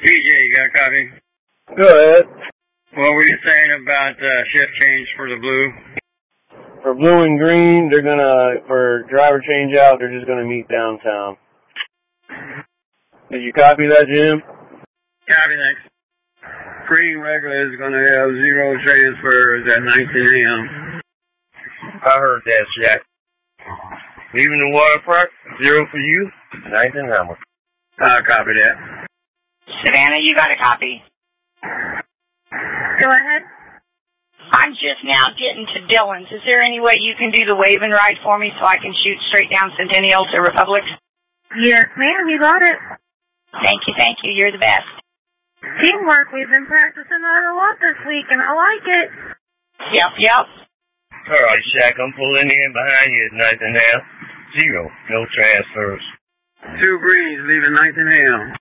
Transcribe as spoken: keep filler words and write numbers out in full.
P J, you got a copy? Go ahead. What were you saying about uh, shift change for the blue? For blue and green, they're gonna, for driver change out, they're just gonna meet downtown. Did you copy that, Jim? Copy, thanks. Green regular is gonna have zero transfers at nineteen A M I heard that, Jack. Leaving the waterfront, zero for you, nineteen Hammer. Uh, copy that. Savannah, you got a copy? Go ahead. I'm just now getting to Dillon's. Is there any way you can do the wave and ride for me so I can shoot straight down Centennial to Republic? Yes, ma'am, you got it. Thank you, thank you. You're the best. Teamwork, we've been practicing that a lot this week, and I like it. Yep, yep. All right, Shaq, I'm pulling in behind you at nineteen Half. Zero, no transfers. Two greens leaving nineteen A M